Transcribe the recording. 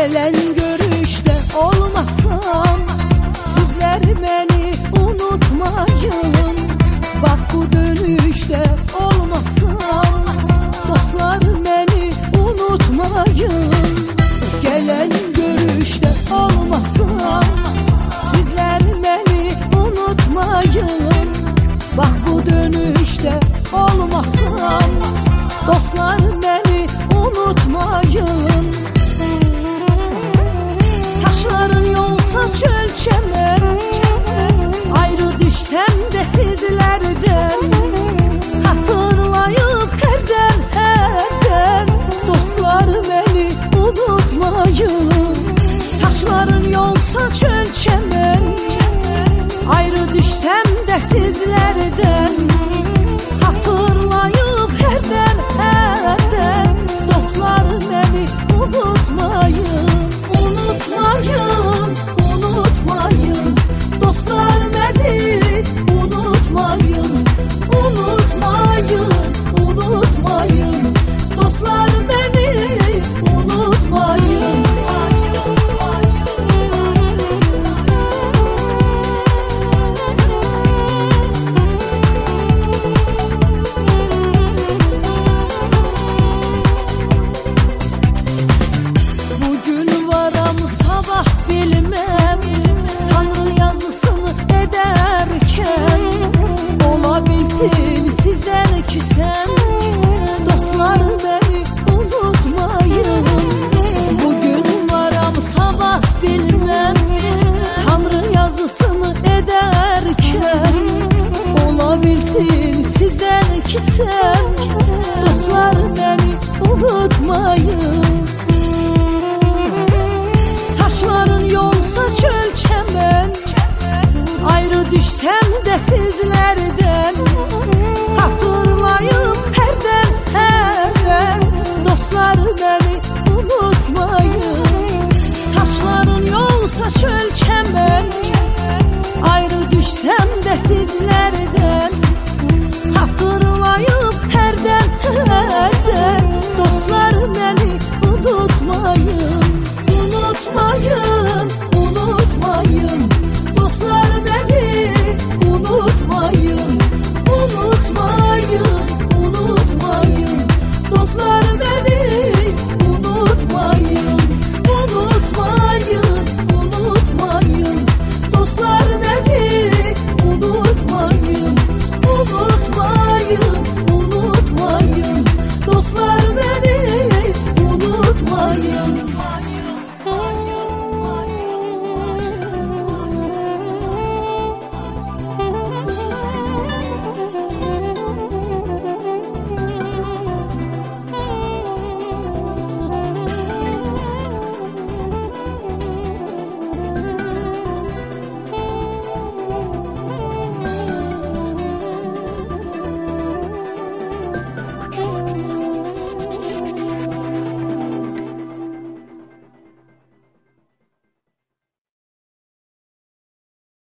Gelen görüşte olmasam sizler beni unutmayın. Bak bu dönüşte olmasam dostlar beni unutmayın. Gelen görüşte olmasam sizler beni unutmayın. Bak bu dönüşte olmasam dostlar beni unutmayın. Saçların yolsa çölçemem, ayrı düşsem de sizlerden. Hatırlayıp herden dostlar beni unutmayın. Saçların yolsa çölçemem, ayrı düşsem de sizlerden. Hatırlayıp herden dostlar beni unutmayın. Unutmayın, unutmayın, dostlar beni unutmayın. Unutmayın, unutmayın, dostlar beni unutmayın. Bugün varam sabah bilmem, Tanrı yazısını ederken. Olabilsin sizden küsem, dostlar beni unutmayın. Bugün varam sabah bilmem, Tanrı yazısını ederken. Olabilsin sizden küsem, dostlar beni unutmayın. Saçların yolsa çölçemem, ayrı düşsem de sizlerden. Hatırlayıp herden dostlar beni unutmayın. Saçların yolsa çölçemem, ayrı düşsem de sizlerden. Hatırlayıp herden